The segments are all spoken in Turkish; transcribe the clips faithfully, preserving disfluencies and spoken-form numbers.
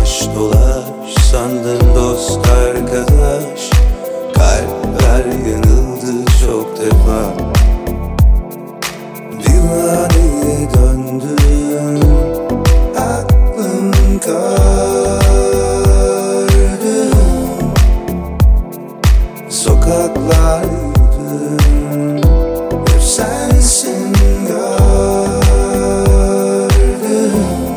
dolaş dolaş sandın dost arkadaş. Kalpler yanıldı çok defa. Divaneye döndüm, aklım kardı. Sokaklar yürüdüm, hep sensin gördüm.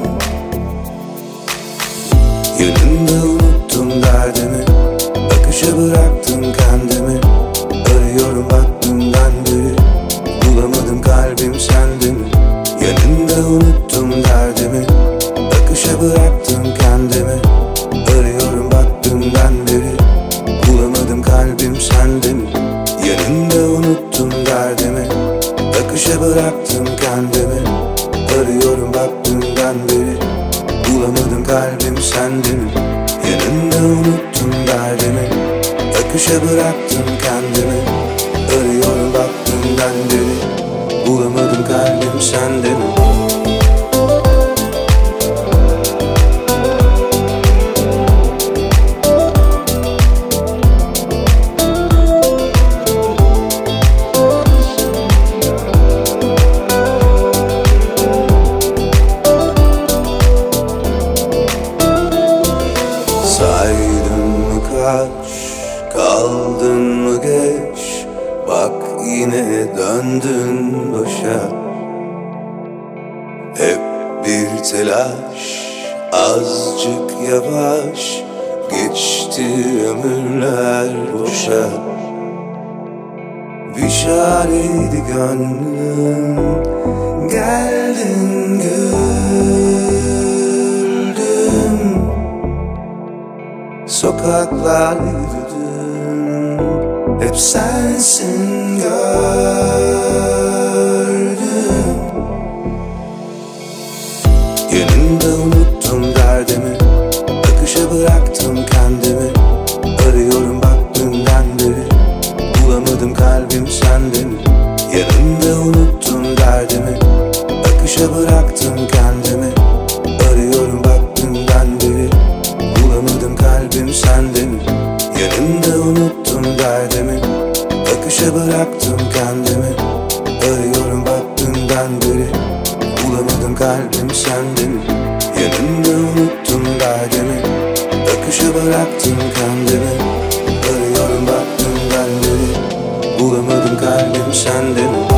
Yanında unuttum derdimi, akışa bıraktım kendimi. Arıyorum bak dünden beri, bulamadım kalbim sende mi? Yanında unuttum derdimi, akışa bıraktım kendimi. Arıyorum bak dünden beri, bulamadım kalbim sende mi? Yanında unuttum derdimi, akışa bıraktım kendimi. Arıyorum bak dünden beri, bulamadım kalbim sende mi? Yanında unuttum derdimi, akışa bıraktım kendimi. Arıyorum bak dünden beri, bulamadım kalbim sende mi? Saydın mı kaç, kaldın mı geç? Bak yine döndün başa. Hep bir telaş, azıcık yavaş. Geçti ömürler boşa. Bir çareydi gönlüm, geldin güldüm. Sokaklar yürüdüm, hep sensin gördüm. Yanında unuttum derdimi, akışa bıraktım kendimi. Arıyorum bak dünden beri, bulamadım kalbim sende mi? Yanında unuttum derdimi, akışa bıraktım kendimi. Arıyorum bak dünden beri, bulamadım kalbim sende mi? Yanında unuttum derdimi, akışa bıraktım kendimi. Arıyorum bak dünden beri, bulamadım kalbim sende mi? Yanında unuttum derdimi, akışa bıraktım kendimi. Arıyorum bak dünden beri, bulamadım kalbim sende mi?